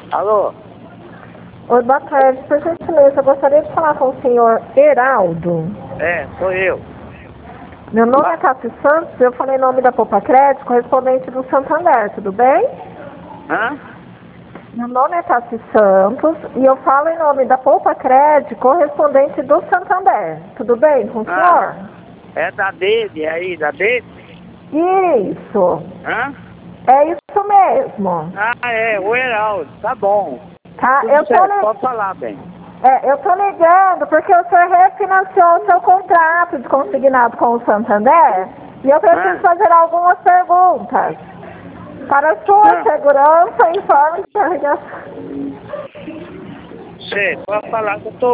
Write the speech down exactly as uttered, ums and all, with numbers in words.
Alô? Oi, boa tarde. Por gentileza, eu gostaria de falar com o senhor Heraldo. É, sou eu. Meu nome é Cássio Santos, eu falei em nome da Poupa Crédito, correspondente do Santander, tudo bem? Hã? Meu nome é Cássio Santos e eu falo em nome da Poupa Crédito, correspondente do Santander, tudo bem com o Ah, senhor? é da Dede aí, da Dede? Isso, Hã? é isso mesmo. Ah, é, o Heraldo, tá bom. Tá, Tudo eu tô, certo, li... pode falar, bem. é, eu tô ligando porque o senhor refinanciou o seu contrato de consignado com o Santander e eu preciso Ah, fazer algumas perguntas. Para sua ah, segurança, informe que a ligação... sei, pode falar que eu tô